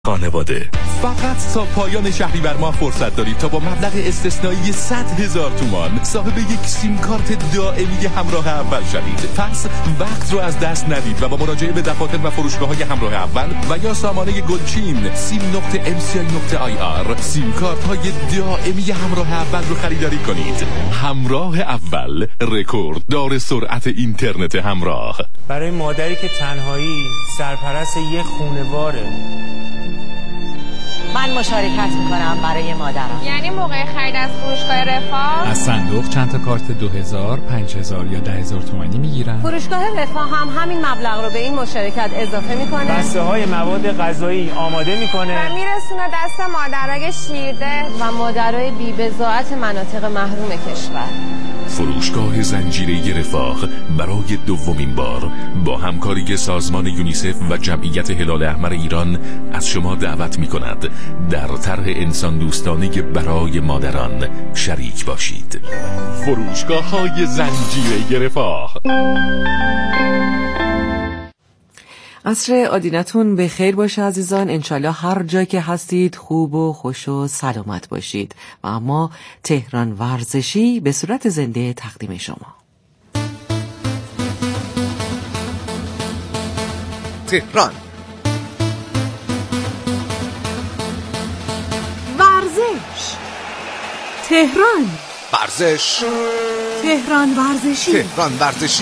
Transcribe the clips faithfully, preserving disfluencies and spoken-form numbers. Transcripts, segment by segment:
خانواده. فقط تا پایان شهریور ماه فرصت دارید تا با مبلغ استثنایی صد هزار تومان صاحب یک سیم کارت دائمی همراه اول شوید. پس وقت رو از دست ندید و با مراجعه به دفاتر و فروشگاه‌های همراه اول و یا سامانه گلچین سیم نقطه ام سی آی نقطه آی آر سیم کارت های دائمی همراه اول رو خریداری کنید. همراه اول، رکورد دار سرعت اینترنت همراه. برای مادری که تنهایی سرپرست یه خونه‌واره. من مشارکت میکنم برای مادرم. یعنی موقع خرید از فروشگاه رفاه از صندوق چند تا کارت دو هزار، پنج هزار یا ده هزار تومانی میگیرن. فروشگاه رفاه هم همین مبلغ رو به این مشارکت اضافه میکنه. بسته های مواد غذایی آماده میکنه و میرسونه دست مادرای شیرده و مادرای بی‌بضاعت مناطق محروم کشور. فروشگاه زنجیره رفاه برای دومین بار با همکاری سازمان یونیسف و جمعیت هلال احمر ایران از شما دعوت می‌کند در طرح انسان دوستانه برای مادران شریک باشید. فروشگاه‌های زنجیره رفاه. عصر آدینتون به خیر باشه عزیزان. انشالله هر جا که هستید خوب و خوش و سلامت باشید. و اما تهران ورزشی به صورت زنده تقدیم شما. تهران ورزش، تهران ورزش، تهران ورزشی، تهران ورزشی.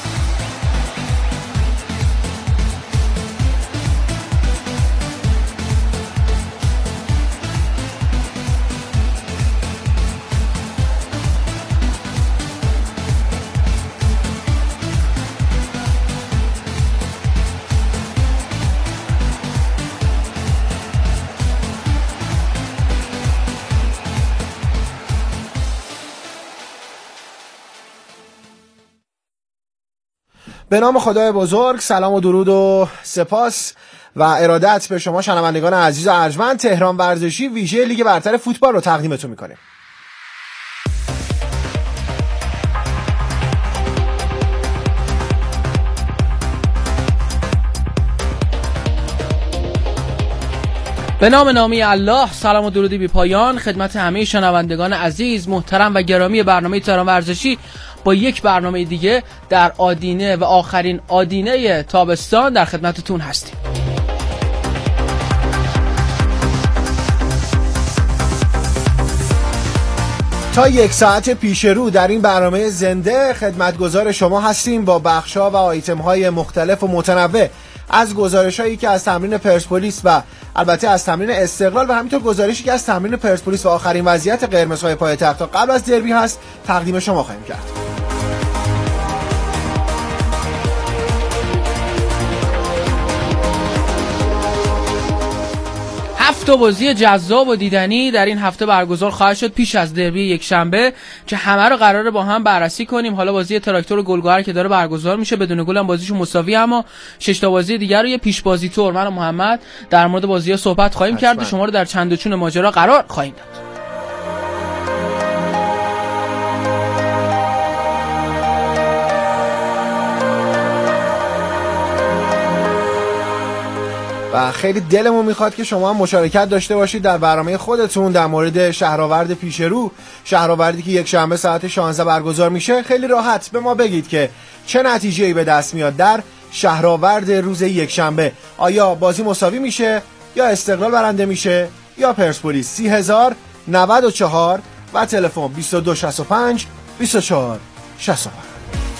به نام خدای بزرگ، سلام و درود و سپاس و ارادت به شما شنوندگان عزیز و ارجمند. تهران ورزشی ویژه لیگ برتر فوتبال رو تقدیمتون میکنه. به نام نامی الله، سلام و درودی بی پایان خدمت همه شنوندگان عزیز، محترم و گرامی برنامه تهران ورزشی با یک برنامه دیگه در آدینه و آخرین آدینه تابستان در خدمتتون هستیم. تا یک ساعت پیش رو در این برنامه زنده خدمتگزار شما هستیم با بخش‌ها و آیتم‌های مختلف و متنوع، از گزارش‌هایی که از تمرین پرسپولیس و البته از تمرین استقلال و همینطور گزارشی که از تمرین پرسپولیس و آخرین وضعیت قرمزهای پایتخت تا قبل از دربی هست تقدیم شما خواهیم کرد. هفت بازی جذاب و دیدنی در این هفته برگزار خواهد شد پیش از دربی یک شنبه که همه رو قراره با هم بررسی کنیم. حالا بازی تراکتور و گلگهر که داره برگزار میشه بدون گل هم بازیشون مساوی، اما شش تا بازی دیگر رو یه پیش بازی طور من و محمد در مورد بازی‌ها صحبت خواهیم کرد و شما رو در چند و چون ماجرا قرار خواهیم داد. و خیلی دلمون میخواد که شما هم مشارکت داشته باشید در برنامه خودتون در مورد شهرآورد پیش رو، شهرآوردی که یک شنبه ساعت شانزده برگزار میشه. خیلی راحت به ما بگید که چه نتیجه‌ای به دست میاد در شهرآورد روز یک شنبه. آیا بازی مساوی میشه یا استقلال برنده میشه یا پرسپولیس؟ سی هزار نود و چهار و تلفن بیست و دو شصت و پنج بیست و چهار شصت و پنج.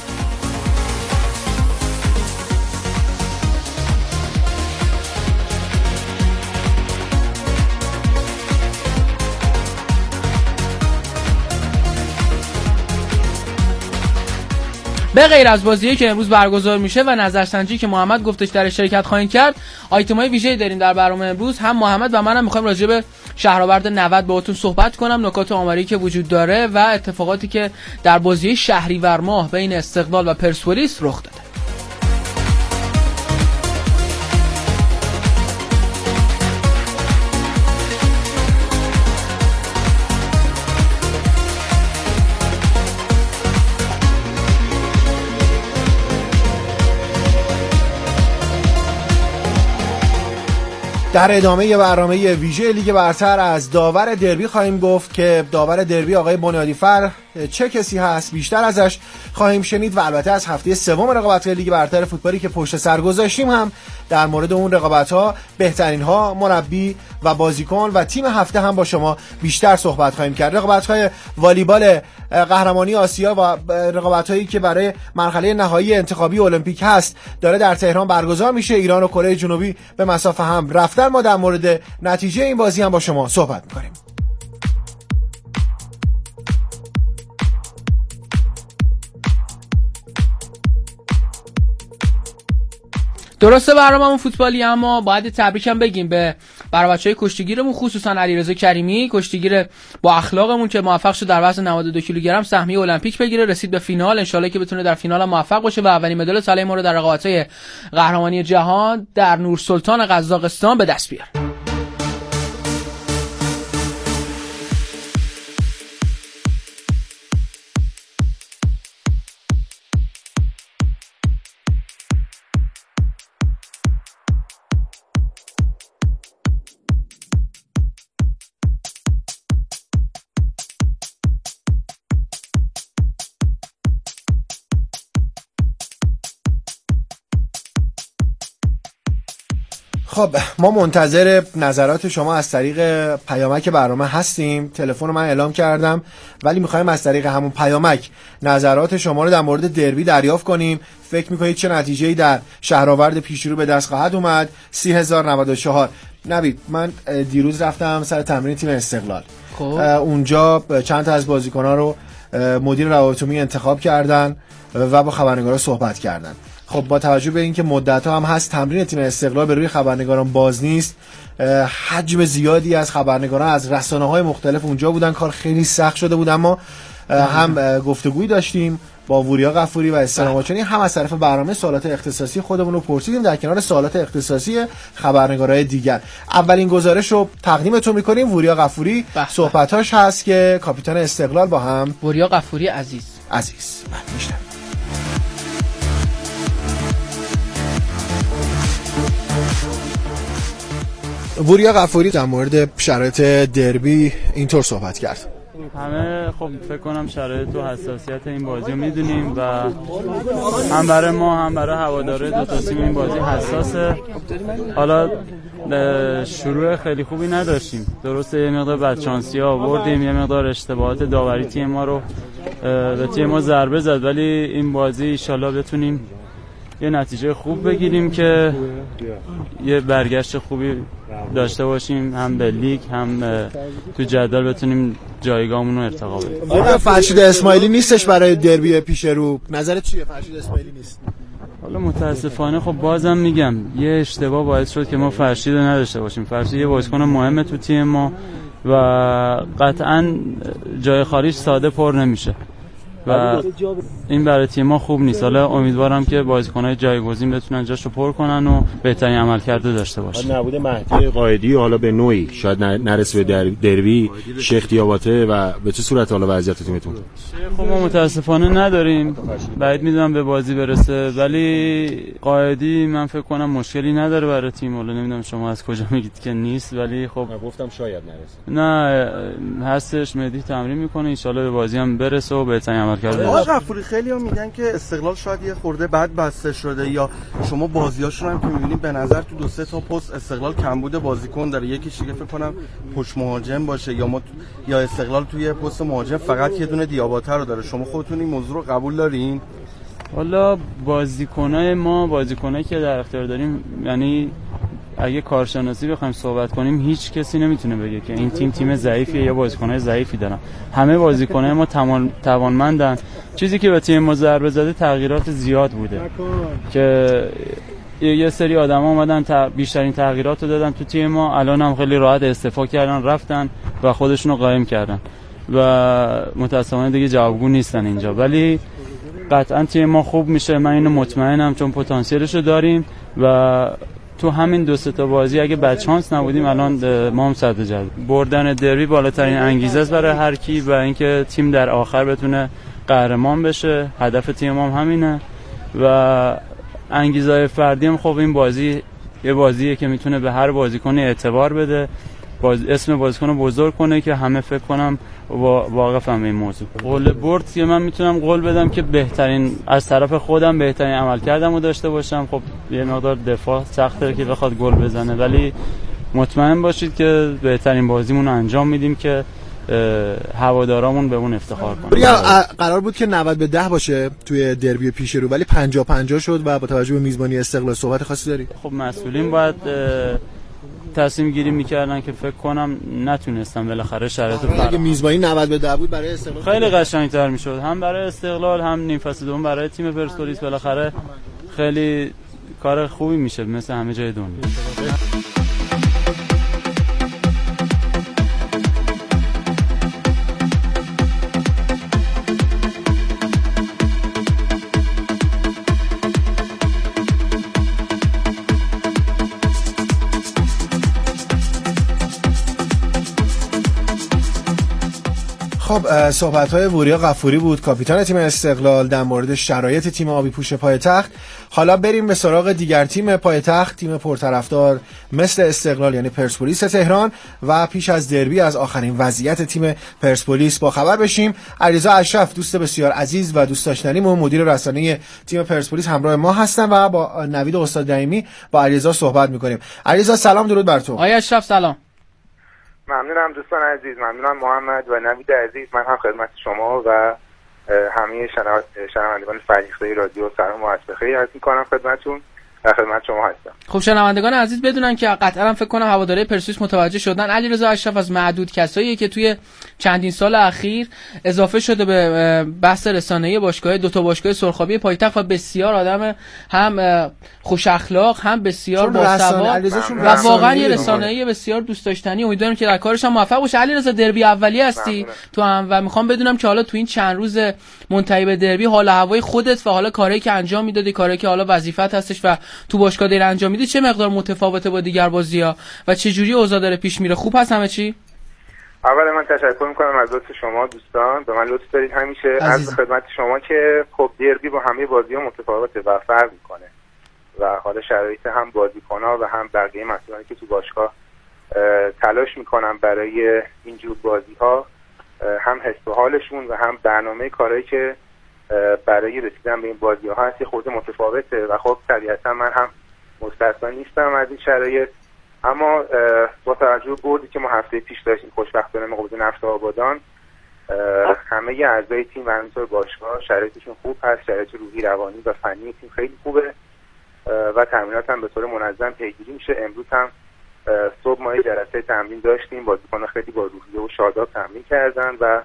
به غیر از بازیه که امروز برگزار میشه و نظرسنجی که محمد گفتش در شرکت خواهید کرد، آیتم‌های ویژه‌ای داریم در برنامه امروز. هم محمد و منم می‌خوایم راجع به شهرآورد نود باهاتون صحبت کنم، نکات آماری که وجود داره و اتفاقاتی که در بازی شهریور ماه بین استقلال و پرسپولیس رخ داده. در ادامه برنامه ویژه لیگ برتر از داور دربی خواهیم گفت که داور دربی آقای بنیادیفر چه کسی هست، بیشتر ازش خواهیم شنید و البته از هفته سوم رقابت‌های لیگ برتر فوتبالی که پشت سر گذاشتیم هم در مورد اون رقابت‌ها، بهترین‌ها، مربی و بازیکن و تیم هفته هم با شما بیشتر صحبت خواهیم کرد. رقابت‌های والیبال قهرمانی آسیا و رقابت‌هایی که برای مرحله نهایی انتخابی المپیک هست داره در تهران برگزار میشه. ایران و کره جنوبی به مسافه هم رفتن. ما در مورد نتیجه این بازی هم با شما صحبت می‌کنیم. درسته برنامه‌مون فوتبالی، اما باید تبریک هم بگیم به برای بچهای کشتیگیرمون، خصوصا علیرضا کریمی، کشتیگیر با اخلاقمون که موفق شد در وزن نود و دو کیلوگرم سهمیه المپیک بگیره، رسید به فینال. ان شاءالله که بتونه در فینال هم موفق باشه و اولین مدال طلای ما رو در رقابت‌های قهرمانی جهان در نورسلطان قزاقستان به دست بیاره. خب ما منتظر نظرات شما از طریق پیامک برنامه هستیم. تلفن من اعلام کردم ولی میخوایم از طریق همون پیامک نظرات شما رو در مورد دربی دریافت کنیم. فکر میکنید چه نتیجه‌ای در شهرآورد پیشرو به دست خواهد اومد؟ سی هزار و نود و چهار. نوید، من دیروز رفتم سر تمرین تیم استقلال. خب اونجا چند تا از بازیکن‌ها رو مدیر روابط عمومی انتخاب کردن و با خبرنگارا صحبت کردن. خب با توجه به اینکه مدت‌ها هم هست تمرین تیم استقلال به روی خبرنگاران باز نیست، حجم زیادی از خبرنگاران از رسانه‌های مختلف اونجا بودن، کار خیلی سخت شده بود. اما هم گفتگویی داشتیم با وریا غفوری و استان آماچانی، هم از طرف برنامه سوالات اختصاصی خودمون رو پرسیدیم در کنار سوالات اختصاصی خبرنگارای دیگر. اولین گزارش رو تقدیمتون می‌کنیم. وریا غفوری صحبتاش هست که کاپیتان استقلال با هم. وریا غفوری عزیز عزیز بله میشنم. وریا غفوری در مورد شرایط دربی اینطور صحبت کرد. همه خب فکر کنم شرایط و حساسیت این بازی رو میدونیم و هم برای ما هم برای هواداره دو تا تیم این بازی حساسه. حالا شروع خیلی خوبی نداشتیم، درسته یه مقدار بدشانسی آوردیم، یه مقدار اشتباهات داوری تیم ما رو به تیم ما ضربه زد، ولی این بازی ان شاءالله بتونیم یه نتیجه خوب بگیریم که یه برگشت خوبی داشته باشیم، هم به لیگ هم تو جدول بتونیم جایگاهمون رو ارتقا بدیم. آره فرشید اسماعیلی نیستش برای دربی پیش رو، نظرت چیه؟ فرشید اسماعیلی نیست. حالا متاسفانه خب بازم میگم یه اشتباه باعث شد که ما فرشید رو نداشته باشیم. فرشید یه بازیکن مهمه تو تیم ما و قطعاً جای خالیش ساده پر نمیشه و این برای تیم ما خوب نیست. حالا امیدوارم که بازیکن‌های جایگزین بتونن جاشو پر کنن و بهترین عملکرد داشته باشن. نبود مهدی قائدی حالا به نوعی شاید نرسه به دربی شیخ دیاباته و به چه صورت حالا وضعیت تیمتون؟ خب ما متاسفانه نداریم، بعید میدونم به بازی برسه، ولی قائدی من فکر کنم مشکلی نداره برای تیم. حالا نمیدونم شما از کجا میگید که نیست، ولی خب گفتم شاید نرسه. نه هستش، مهدی تمرین میکنه، ان شاءالله به بازی هم برسه و بهترین عملکرد آقا غفوری خیلی ها میگن که استقلال شاید یه خورده بد بسته شده، یا شما بازیاشون هم که میبینید به نظر تو دو سه تا پست استقلال کمبود بازیکن داره. یکیش دیگه فکر کنم پشت مهاجم باشه، یا ما یا استقلال توی پست مهاجم فقط یه دونه دیاباته رو داره. شما خودتون این موضوع رو قبول دارین؟ والا بازیکنای ما بازیکنایی که در اختیار داریم، یعنی اگه کارشناسی بخوایم صحبت کنیم هیچ کسی نمیتونه بگه که این تیم تیم ضعیفیه یا بازیکنای ضعیفی دارن. همه بازیکنای ما توانمندن. چیزی که به تیم ما ضربه زده تغییرات زیاد بوده که یه سری آدما اومدن تا بیشترین تغییرات رو دادن تو تیم ما، الان هم خیلی راحت استفاده کردن رفتن و خودشونو قایم کردن و متأسفانه دیگه جوابگو نیستن اینجا. ولی قطعا تیم ما خوب میشه، من اینو مطمئنم، چون پتانسیلش رو داریم و تو همین دو سه تا بازی اگه بچانس نبودیم الان ما هم صدر جدول. بردن دربی بالاترین انگیزه است برای هر کی و اینکه تیم در آخر بتونه قهرمان بشه. هدف تیم هم همینه و انگیزه‌های فردی هم خب این بازی یه بازیه که میتونه به هر بازیکن اعتبار بده، باز اسم بازیکن رو بزرگ کنه که همه فکر کنم واقفم به این موضوع. قول برد که من میتونم قول بدم که بهترین از طرف خودم بهترین عمل کردم رو داشته باشم. خب یه مقدار دفاع سخته که بخواد گل بزنه، ولی مطمئن باشید که بهترین بازیمون رو انجام میدیم که هوادارامون به اون افتخار کنن. قرار بود که نود به ده باشه توی دربی پیش رو، ولی پنجاه پنجاه شد و با توجه به میزبانی استقلال صحبت خاصی داری؟ خب مسئولین باید تصمیم گیری میکردن که فکر کنم نتونستم بالاخره شرایط رو اگه میزبانی نود به ده بود برای استقلال خیلی قشنگ‌تر میشد، هم برای استقلال هم نیم فصل دوم برای تیم پرسپولیس. بالاخره خیلی کار خوبی میشه مثل همه جای دنیا. خب صحبت‌های وریا غفوری بود، کاپیتان تیم استقلال، در مورد شرایط تیم آبی پوش پایتخت. حالا بریم به سراغ دیگر تیم پایتخت، تیم پرطرفدار مثل استقلال یعنی پرسپولیس تهران، و پیش از دربی از آخرین وضعیت تیم پرسپولیس با خبر بشیم. علیرضا اشرف دوست بسیار عزیز و دوست داشتنیمون، مدیر رسانه‌ای تیم پرسپولیس همراه ما هستن و با نوید استاد رحیمی با علیرضا صحبت می‌کنیم. علیرضا سلام، درود بر تو. آقای اشرف سلام. ممنونم دوستان عزیز، ممنونم محمد و نوید عزیز. من هم خدمت شما و همه شنوندگان فرهیخته رادیو سلام و عرض بخیر عرض می‌کنم خدمتتون. در خدمت شما هستم. خب شنوندگان عزیز بدونن که قطعا فکر کنم هواداری پرسپولیس متوجه شدن علیرضا اشرف از معدود کساییه که توی چندین سال اخیر اضافه شده به بحث رسانه‌ای باشگاه دو تا باشگاه سرخابی پایتخت و بسیار آدم هم خوش اخلاق هم بسیار باسواد و واقعا یه رسانه‌ای بسیار دوست داشتنی. امیدوارم که در کارش هم موفق باشه. علیرضا دربی اولیه هستی تو هم و میخوام بدونم که حالا تو این چند روز منتهی به دربی حال هوای خودت و حالا کاری که انجام میدادی، کاری که حالا وظیفت هستش و تو باشگاه دیر انجام میدی چه مقدار متفاوته با دیگر بازی‌ها و چه جوری اوضاع داره پیش میره؟ خوب هست همه چی؟ اول من تشکر میکنم از لطف شما دوستان، به من لطف دارید همیشه. از خدمت شما که خب دربی با همه بازی‌ها متفاوته و فرق میکنه و حالا شرایط هم بازیکن‌ها و هم بقیه مسئولانی که تو باشگاه تلاش میکنن برای اینجور بازی‌ها، هم حس و حالشون و هم برنامه کارهایی که برای رسیدن به این بازی‌ها هست خود متفاوته و خب طبیعتا من هم مستثنا نیستم از این شرایط. اما با توجه به بردی که ما هفته پیش داشتیم خوشبختانه مقابل نفت آبادان، همه اعضای تیم و همینطور باشگاه شرایطشون خوب هست، شرایط روحی روانی و فنی تیم خیلی خوبه و تمرینات هم به طور منظم پیگیری میشه. امروز هم صبح ما جلسه تمرین داشتیم، بازیکن‌ها خیلی با روحیه و شاداب تمرین کردن و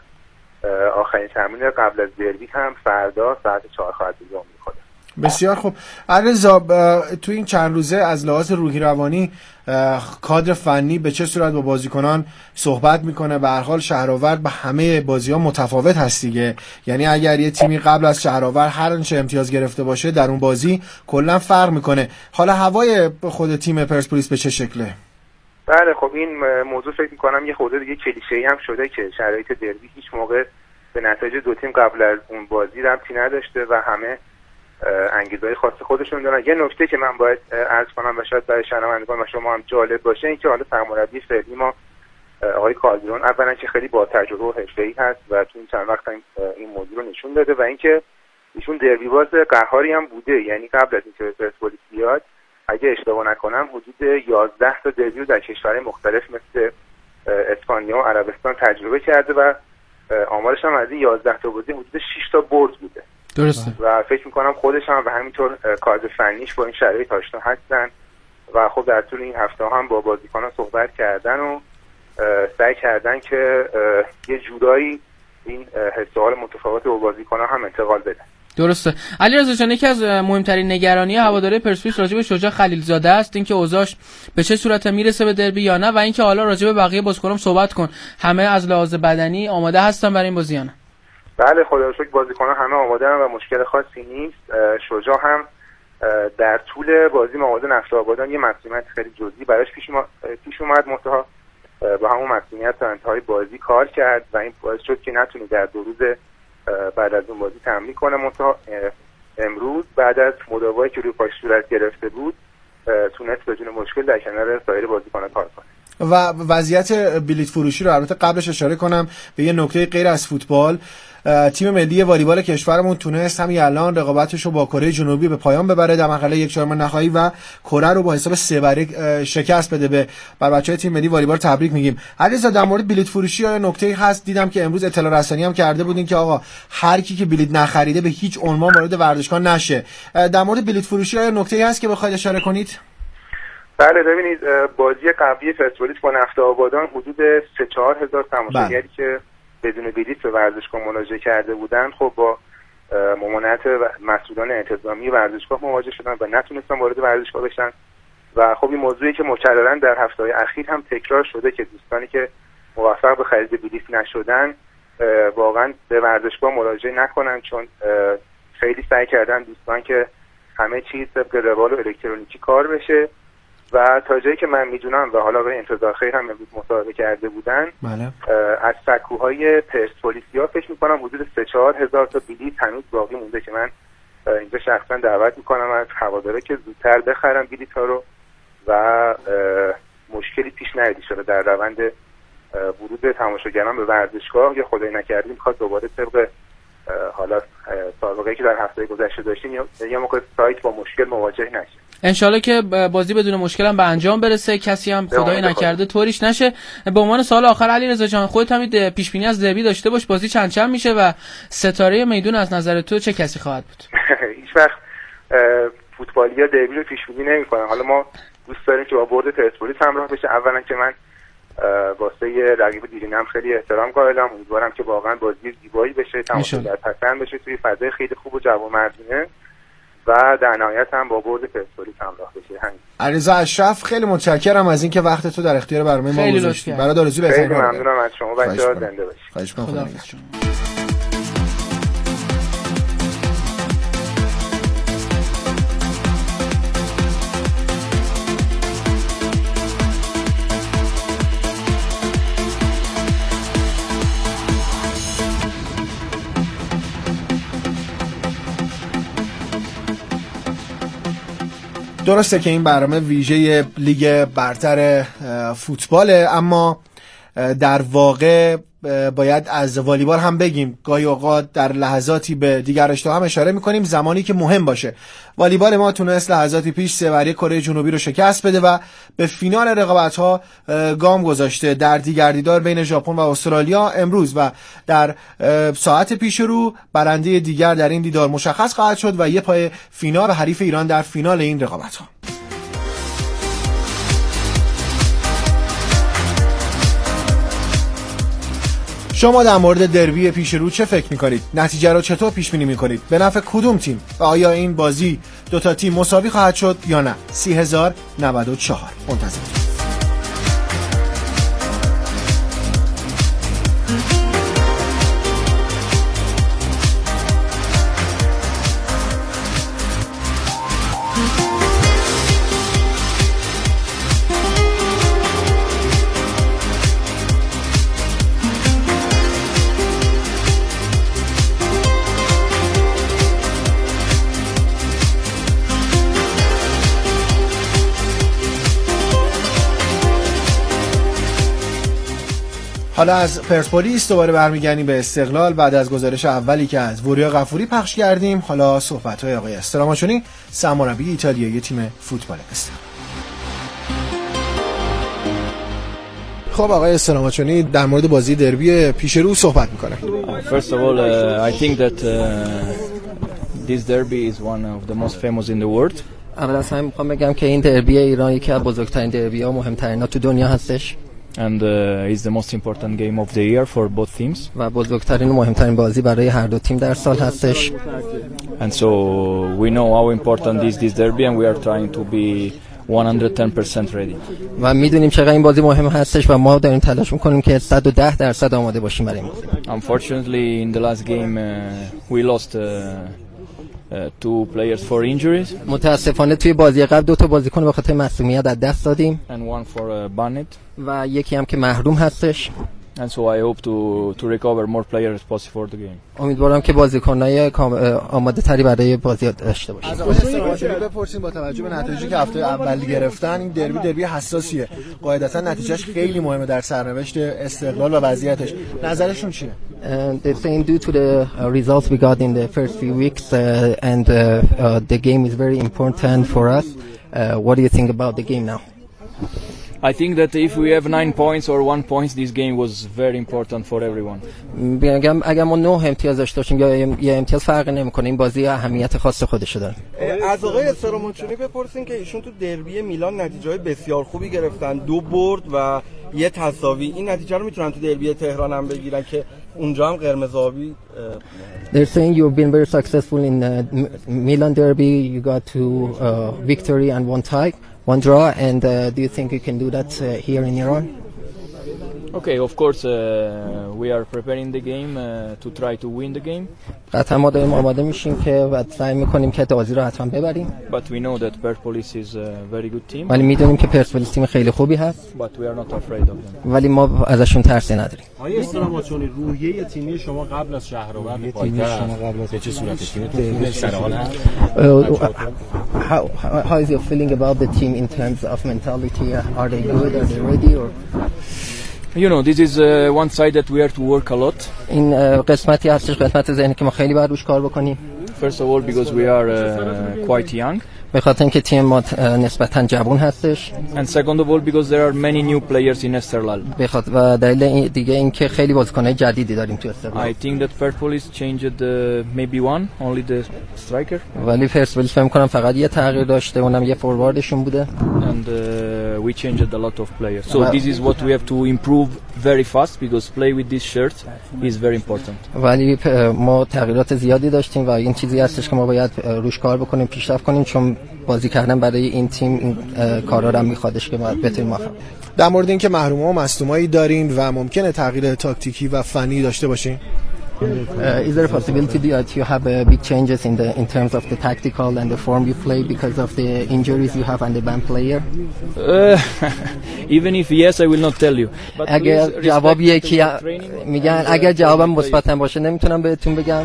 آخرین تمرین قبل از دربی هم فردا ساعت چهار خواهد انجام می‌کنه. بسیار خوب. علیرضا تو این چند روزه از لحاظ روحی روانی کادر فنی به چه صورت با بازیکنان صحبت میکنه؟ به هر حال شهرآورد به همه بازی‌ها متفاوت هست دیگه، یعنی اگر یه تیمی قبل از شهرآورد هر انچه امتیاز گرفته باشه در اون بازی کلا فرق میکنه. حالا هوای خود تیم پرسپولیس به چه شکله؟ بله خب این موضوع فکر میکنم یه خورده دیگه کلیشه‌ای هم شده که شرایط دربی هیچ موقع به نتایج دو تیم قبل از اون بازی ربطی نداشته و همه انگیزه‌های خاص خودشون دارن. یه نکته که من باید عرض کنم و شاید برای شنوندگان و شما هم جالب باشه این که حالا سرمربی فعلی ما آقای کالدرون اولا که خیلی با تجربه و حرفه‌ای هست و تو این چند وقت این موضوع رو نشون داده و اینکه ایشون دربی باز قهاری هم بوده، یعنی قبل از اینکه پرسپولیس بیاد اگه اشتباه نکنم حدود یازده تا دربی رو در کشورهای مختلف مثل اسپانیا و عربستان تجربه کرده و آمارش هم از این یازده تا بازی حدود شش تا برد بوده. درسته. و فکر میکنم خودش هم و همینطور کادر فنیش با این شرایط آشنا هستن و خب در طول این هفته هم با بازیکنان صحبت کردن و سعی کردن که یه جورایی این حس و حال متفاوت با بازیکنان هم انتقال بدن. درسته. علیرضا جان یکی از مهمترین نگرانی هواداری پرسپولیس راجع به شجاع خلیلزاده است، اینکه اوضاعش به چه صورت میرسه به دربی یا نه، و اینکه حالا راجع به بقیه بازیکنان صحبت کن. همه از لحاظ بدنی آماده هستن برای این بازی یا نه؟ بله خدا رو شکر بازیکنان همه آماده و مشکل خاصی نیست. شجاع هم در طول بازی مقابل نفت آبادان یه مسئولیت خیلی جزئی براش پیش ما... پیش اومد، منتها با همون مسئولیت تا انتهای بازی کار کرد و این باعث شد که نتونه در دو روز بعد از اون بازی تمرین کنه. منتها امروز بعد از مداوایی که روی پاش صورت گرفته بود تونست بدون مشکل در کنار سایر بازیکنان کار کنه. و وضعیت بلیت فروشی رو البته قبلش اشاره کنم به یه نکته غیر از فوتبال. تیم ملی والیبال کشورمون تونست همین الان رقابتش رو با کره جنوبی به پایان ببره در مرحله یک چهارم نهایی و کره رو با حساب سه بر یک شکست بده. به بر بچهای تیم ملی والیبال تبریک میگیم. علیرضا در مورد بلیت فروشی های نکته‌ای هست؟ دیدم که امروز اطلاع رسانی هم کرده بودین که آقا هر کی که بلیت نخریده به هیچ عنوان وارد ورزشگاه نشه. در مورد بلیت فروشی های نکته‌ای هست که بخواید اشاره کنید؟ بله ببینید بازی قبلی پرسپولیس با نفت آبادان حدود سه چهار هزار تماشاگری که بدون بلیت به ورزشگاه مراجعه کرده بودن خب با ممانعت مسئولان انتظامی ورزشگاه مواجه شدن و نتونستن وارد ورزشگاه بشن و خب این موضوعی که مکررن در هفته‌های اخیر هم تکرار شده که دوستانی که موفق به خرید بلیت نشدن واقعا به ورزشگاه مراجعه نکنن، چون خیلی سعی کردن دوستان که همه چیز طبق روال الکترونیکی کار بشه و تا جایی که من میدونم و حالا به انتظار خیر هم امروز مصاحبه کرده بودن بله. از سکوهای پرسپولیسیا فکر میکنم حدود سه چهار هزار تا بلیت هنوز باقی مونده که من اینجا شخصا دعوت میکنم از هوادارا که زودتر بخرن بلیت ها رو و مشکلی پیش نیاد شده در روند ورود تماشاگران به ورزشگاه یا خدای نکرده میخواد دوباره طبق حالا سابقه‌ای که در هفته گذشته داشتیم یا موقع سایت با مشکل مواجه نشه. انشالله که بازی بدون مشکل هم به انجام برسه، کسی هم خدای نکرده طوریش نشه. به عنوان سوال آخر علیرضا جان، خودت هم پیش بینی از دربی داشته باش، بازی چند چند میشه و ستاره میدون از نظر تو چه کسی خواهد بود؟ هیچ وقت فوتبالیا دربی رو پیش بینی نمی‌کنن. حالا ما دوست داریم که با برد پرسپولیس همراه بشه. اولا که من واسه رقیب دیرینم خیلی احترام قائلم، امیدوارم که واقعا بازی زیبایی بشه، تماشاگر پسند بشه توی فضای خیلی خوب و جوانمردانه و در نهایت هم با برد پرسپولیس همراه بشه. همین. علیرضا اشرف خیلی متشکرم از اینکه وقت تو در اختیار برنامه ما گذاشتی. برات آرزوی بهترین. خیلی ممنونم از شما بچه‌ها، زنده باشید. خواهش می‌کنم. درسته که این برنامه ویژه لیگ برتر فوتباله، اما در واقع باید از والیبال هم بگیم. گاهی اوقات در لحظاتی به دیگر رشته هم اشاره میکنیم زمانی که مهم باشه. والیبال ما تونست لحظاتی پیش سه بر یک کره جنوبی رو شکست بده و به فینال رقابت‌ها گام گذاشته. در دیگر دیدار بین ژاپن و استرالیا امروز و در ساعت پیش رو برنده دیگر در این دیدار مشخص خواهد شد و یه پای فینال و حریف ایران در فینال این رقابت‌ها. شما در مورد دربی پیش رو چه فکر می‌کنید؟ نتیجه رو چطور پیش بینی می‌کنید؟ به نفع کدوم تیم؟ و آیا این بازی دو تا تیم مساوی خواهد شد یا نه؟ سی هزار و نود و چهار منتظرید. حالا از پرسپولیس دوباره برمیگردیم به استقلال بعد از گزارش اولی که از وریا غفوری پخش کردیم. حالا صحبت‌های آقای استراماچونی، سرمربی ایتالیایی تیم فوتبال استقلال. خب آقای استراماچونی در مورد بازی دربی پیش رو صحبت می‌کنه. First of all, uh, I think that uh, this derby is one of the most famous in the world. اول از همه می‌خوام بگم که این دربی ایران یکی از بزرگترین دربی‌ها و مهمترین‌ها تو دنیا هستش. And uh, is the most important game of the year for both teams. و بزرگترین و مهمترین بازی برای هر دو تیم در سال هستش. And so we know how important is this derby and we are trying to be one hundred ten percent ready. و میدونیم چقدر این بازی مهم هستش و ما داریم تلاش میکنیم که صد و ده درصد آماده باشیم برای این بازی. Unfortunately in the last game uh, we lost uh, Uh, two players for injuries. متاسفانه توی بازی قبل دو تا بازیکن به خاطر معصومیت از دست دادیم. And one for uh, Barnett. و یکی هم که محروم هستش. and so I hope to to recover more players as possible for the game. امیدوارم که بازیکنای آماده تری برای بازی داشته باشیم. از آقای استراماچونی بپرسیم با توجه به نتایجی که هفته اول گرفتن، این دربی دربی حساسیه. قاعدتا نتیجهش خیلی مهمه در سرنوشت استقلال و وضعیتش. نظرشون چیه؟ They're saying due to the uh, results we got in the first few weeks uh, and uh, uh, the game is very important for us. Uh, what do you think about the game now? I think that if we have nine points or one point, this game was very important for everyone. میگم اگر ما نه امتیاز داشته باشیم یا یه امتیاز فرق نمیکنه، این بازی اهمیت خاص خودش داره. از آقای استراماچونی بپرسین که ایشون تو دربی میلان نتیجه‌های بسیار خوبی گرفتن، دو برد و یه تساوی. این نتیجه رو میتونن تو دربی تهران هم بگیرن که اونجا هم قرمز آبی. They're saying you've been very successful in uh, Milan derby. You got two uh, victory and one tie. One draw, and uh, do you think you can do that uh, here in Iran? Okay, of course uh, we are preparing the game uh, to try to win the game. قطعا ما داریم آماده میشیم که و سعی میکنیم که بازی رو حتما ببریم. But we know that Persepolis is a very good team. ولی میدونیم که پرسپولیس تیم خیلی خوبی هست. But we are not afraid of them. ولی ما ازشون ترسی نداریم. آیا استراماچونی روحیه تیمی شما قبل از شهرآورد پایتخت شما قبل از چه صورتی تیم سر حال هست؟ How how is your feeling about the team in terms of mentality? Are they good? Are they ready? Or You know, this is uh, one side that we have to work a lot. این قسمتی هستش، قسمت ذهنی که ما خیلی باید روش کار بکنیم. First of all because we are uh, quite young. به خاطر اینکه تیم ما نسبتاً جوان هستش. And second of all because there are many new players in Esteghlal. به خاطر و دلیل دیگه این که خیلی بازیکن‌های جدیدی داریم تو استقلال. I think that Persepolis changed uh, maybe one, only the striker. ولی پرسپولیس فکر می‌کنم فقط یه تغییر داشته، اونم یه فورواردشون بوده. And uh, we changed a lot of players. So this is what we have to improve very fast because play with this shirt is very important. ولی ما تغییرات زیادی داشتیم و این چیزی هستش که ما باید روش کار بکنیم، پیشرفت کنیم، چون بازی کردن برای این تیم این کارا رو هم میخوادش که باید بتونیم موفق. در مورد اینکه محروما و مصدومایی دارین و ممکنه تغییر تاکتیکی و فنی داشته باشین. Uh, is there a possibility that you have uh, big changes in the in terms of the tactical and the form you play because of the injuries you have and the band player? Uh, even if yes, I will not tell you. But اگر جواب یکی میگن اگر جوابم مثبت باشه نمیتونم بهتون بگم.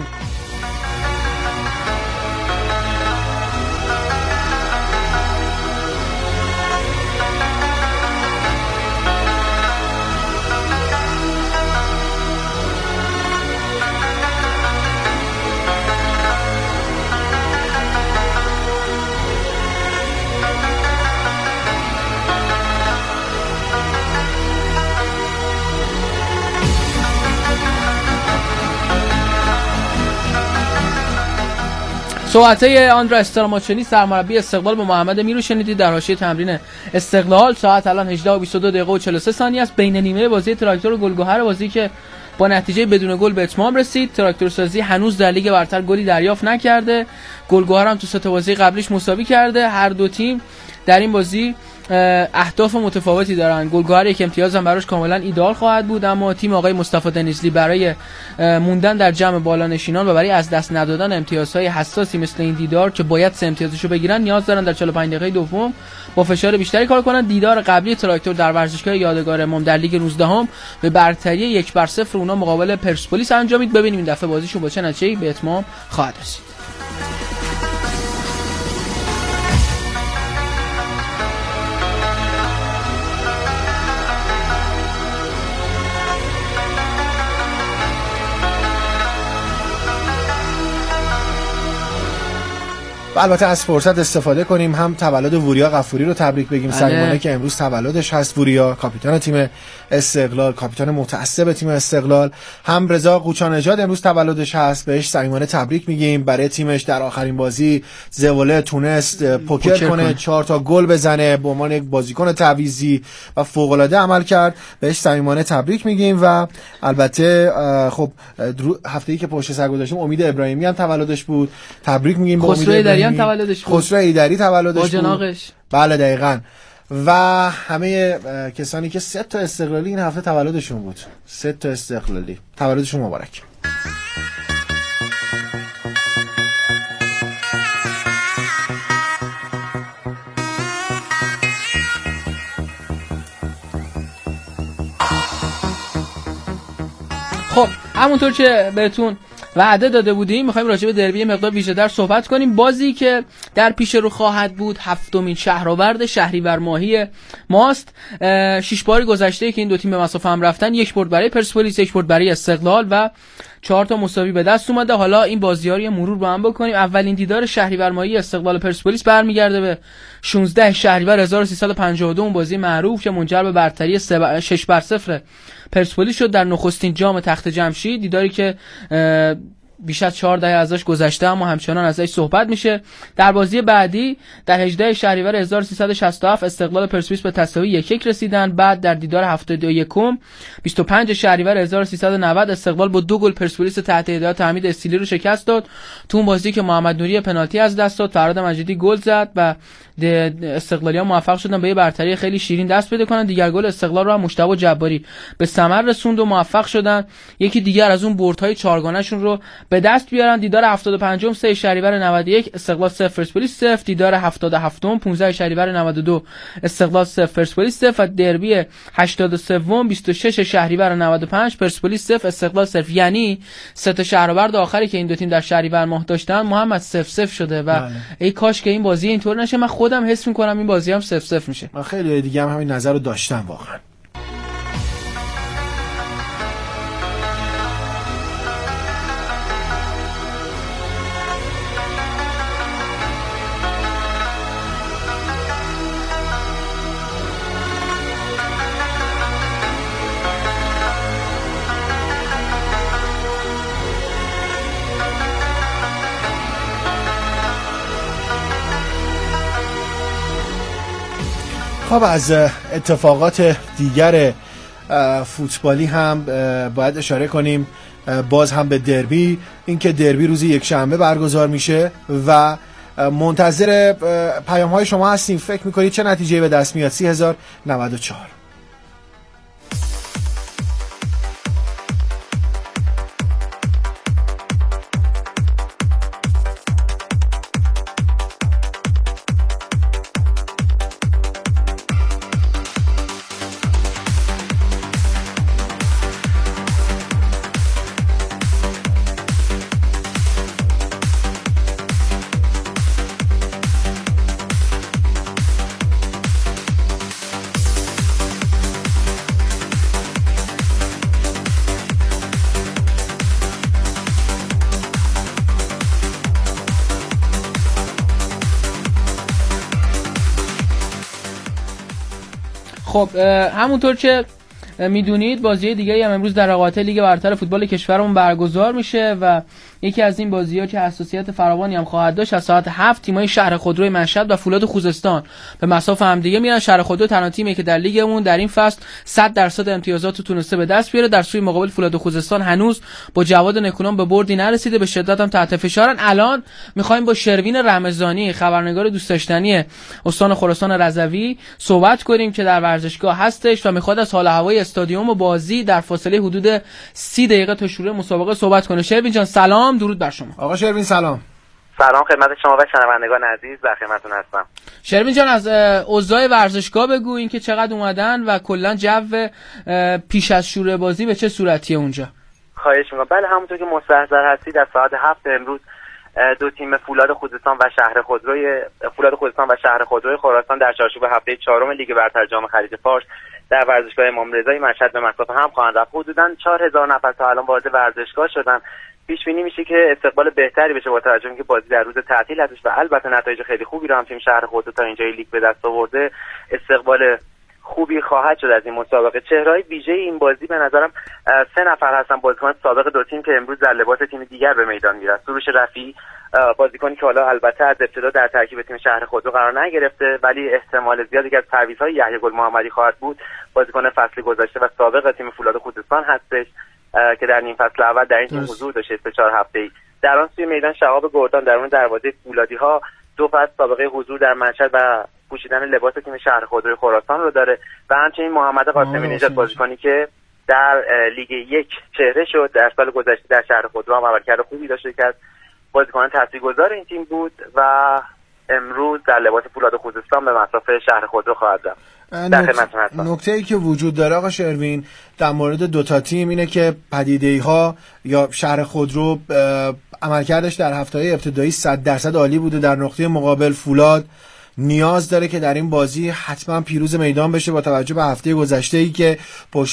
صحبت‌های آندرا استراماچونی سرمربی استقلال با محمد میرو شنیدید در حاشیه تمرین استقلال. ساعت الان هجده و بیست و دو دقیقه و چهل و سه ثانیه است. بین نیمه بازی تراکتور و گلگهر، بازی که با نتیجه بدون گل به اتمام رسید. تراکتور سازی هنوز در لیگ برتر گلی دریافت نکرده. گلگهر هم تو سه تا بازی قبلیش مساوی کرده. هر دو تیم در این بازی اهداف متفاوتی دارن. گلگهر یک امتیاز هم براش کاملا ایدئال خواهد بود، اما تیم آقای مصطفی دنیزلی برای موندن در جمع بالانشینان و برای از دست ندادن امتیازهای حساسی مثل این دیدار که باید سه امتیازشو بگیرن نیاز دارن در چهل و پنج دقیقه دوم با فشار بیشتری کار کنن. دیدار قبلی تراکتور در ورزشگاه یادگار امام در لیگ نوزدهم به برتری یک بر صفر اونا مقابل پرسپولیس انجامید. ببینیم این دفعه بازیشون با چه نتیجه‌ای به اتمام خواهد رسید. البته از فرصت استفاده کنیم هم تولد وریا غفوری رو تبریک بگیم. صمیمانه که امروز تولدش هست. وریا کاپیتان تیم استقلال، کاپیتان متعصب تیم استقلال. هم رضا قوچان نژاد امروز تولدش هست، بهش صمیمانه تبریک میگیم. برای تیمش در آخرین بازی زوله تونست پوکر, پوکر کنه، چهار تا گل بزنه به عنوان یک بازیکن تعویضی و فوق العاده عمل کرد. بهش صمیمانه تبریک میگیم. و البته خب هفته‌ای که پشت سر گذاشتیم امید ابراهیمی هم تولدش بود، تبریک میگیم به امید ابراهیمی. تولدش بود. خسرو ایدری تولدش با جناقش بود. بله دقیقاً. و همه کسانی که سه تا استقلالی این هفته تولدشون بود. سه تا استقلالی تولدشون مبارک. خب همونطور که بهتون وعده داده بودیم میخوایم راجع به دربی مقدار ویژه‌تر صحبت کنیم. بازی که در پیش رو خواهد بود هفتمین شهرآورد شهریور ماهی ماست. شش باری گذشته که این دو تیم به مسافه هم رفتن، یک برد برای پرسپولیس، یک برد برای استقلال و چهار تا مساوی به دست اومده. حالا این بازی‌ها رو مرور با هم بکنیم. اولین دیدار شهریور ماهی استقلال پرسپولیس برمیگرده به شانزده شهریور هزار و سیصد و پنجاه و دو، اون بازی معروف که منجر به برتری شش بر صفر پرسپولیس شد در نخستین جام تخت جمشید. دیداری که بیش از چهار دهه ازش گذشته اما همچنان ازش صحبت میشه. در بازی بعدی در هجدهم شهریور هزار و سیصد و شصت و هفت استقلال پرسپولیس به تساوی یک یک رسیدن. بعد در دیدار هفتاد و یکم بیست و پنج شهریور هزار و سیصد و نود استقلال با دو گل پرسپولیس تحت هدایت حمید استیلی رو شکست داد. تو اون بازی که محمد نوری پنالتی از دست داد، فراد مجیدی گل زد و استقلالی‌ها موفق شدن به یه برتری خیلی شیرین دست پیدا کنن. دیگر گل استقلال رو هم مجتبی جباری به ثمر رسوند و موفق شدن یکی دیگر از اون بردهای چهارگانه‌شون رو به دست بیارن. دیدار هفتاد و پنجم سه شهریور نود و یک استقلال صفر پرسپولیس صفر. دیدار هفتاد و هفتم پانزده شهریور نود و دو استقلال صفر پرسپولیس صفر. و دربی هشتاد و سه بیست و شش شهریور نود و پنج پرسپولیس صفر استقلال صفر. یعنی سه تا شهرآورد آخری که این دو تیم در شهریور ماه داشتن محمد صفر صفر شده و بله. ای کاش که این بازی اینطور نشه. من خودم حس می‌کنم این بازی هم صفر صفر میشه. من خیلی دیگه هم همین نظر رو داشتم واقعا. خب از اتفاقات دیگر فوتبالی هم باید اشاره کنیم. باز هم به دربی، اینکه دربی روز یک شنبه برگزار میشه و منتظر پیام های شما هستیم. فکر میکنید چه نتیجه به دست میاد؟ سی هزار و نود و چهار. خب همونطور که میدونید بازی دیگه هم امروز در رقابت لیگ برتر فوتبال کشورمون برگزار میشه و یکی از این بازی‌ها که حساسیت فراوانی هم خواهد داشت از ساعت هفت تیم‌های شهر خودروی مشهد و فولاد خوزستان به مسافه هم دیگه میرن. شهر خودرو تنها تیمی که در لیگمون در این فصل صد درصد امتیازات رو تونسته به دست بیاره. در سوی مقابل فولاد خوزستان هنوز با جواد نکونام به بردی نرسیده، به شدت هم تحت فشارن. الان می‌خوایم با شروین رمضانی خبرنگار دوست داشتنی استان خراسان رضوی صحبت کنیم که در ورزشگاه هستش و می‌خواد از حال هوای استادیوم و بازی در فاصله حدود سی دقیقه تا شروع مسابقه صحبت کنه. شروین جان سلام، درود بر شما. آقا شروین سلام. سلام خدمت شما و شنوندگان عزیز، در خدمتتون هستم. شروین جان از اوضاع ورزشگاه بگو، اینکه چقدر اومدن و کلا جو پیش از شروع بازی به چه صورتیه اونجا؟ خواهش می‌کنم. بله همونطور که مستحضر هستید در ساعت هفت امروز دو تیم فولاد خوزستان و شهر خودروی فولاد خوزستان و شهر خودروی خراسان در چارچوب هفته چهارم لیگ برتر جام خلیج فارس در ورزشگاه امام رضای مشهد به مسافه هم خواهند رفت. حدوداً چهار هزار نفر تا الان وارد ورزشگاه شدن. پیش بینی میشه که استقبال بهتری بشه با توجه به اینکه بازی در روز تعطیل هستش و البته نتایج خیلی خوبی رو هم تیم شهر خودرو تا اینجای لیگ به دست آورده. استقبال خوبی خواهد شد از این مسابقه. چهره‌های ویژه این بازی به نظرم سه نفر هستن بازیکن سابق دو تیم که امروز در لباس تیم دیگر به میدان میرن. سروش رفیعی بازیکنی که حالا البته از ابتدا در ترکیب تیم شهر خودرو قرار نگرفته ولی احتمال زیادی که از تعویض‌های یحیی گل محمدی خواهد بود، بازیکن فصل گذشته و سابق تیم فولاد خوزستان هستش که در نیم فصل اول در این تیم حضور داشته سه چهار هفته‌ای. در آن سوی میدان شهاب گردان درون دروازه فولادی‌ها دو فصل سابقه حضور در مشهد و پوشیدن لباس تیم شهر خودروی خراسان رو داره و همچنین محمد قاسمی نژاد بازیکنی که در لیگ یک چهره شد، در سال گذشته در شهر خودرو هم عملکرد خوبی داشته که از بازیکنان تاثیرگذار این تیم بود و امروز در لباس فولاد خوزستان به مصاف شهر خودرو خواهد رفت. نکته ای که وجود داره آقا شروین در مورد دوتا تیم اینه که پدیده‌ای ها یا شهر خودرو عملکردش در هفته‌های ابتدایی صد درصد عالی بوده. در نقطه مقابل فولاد نیاز داره که در این بازی حتما پیروز میدان بشه با توجه به هفته گذشته‌ای که پشت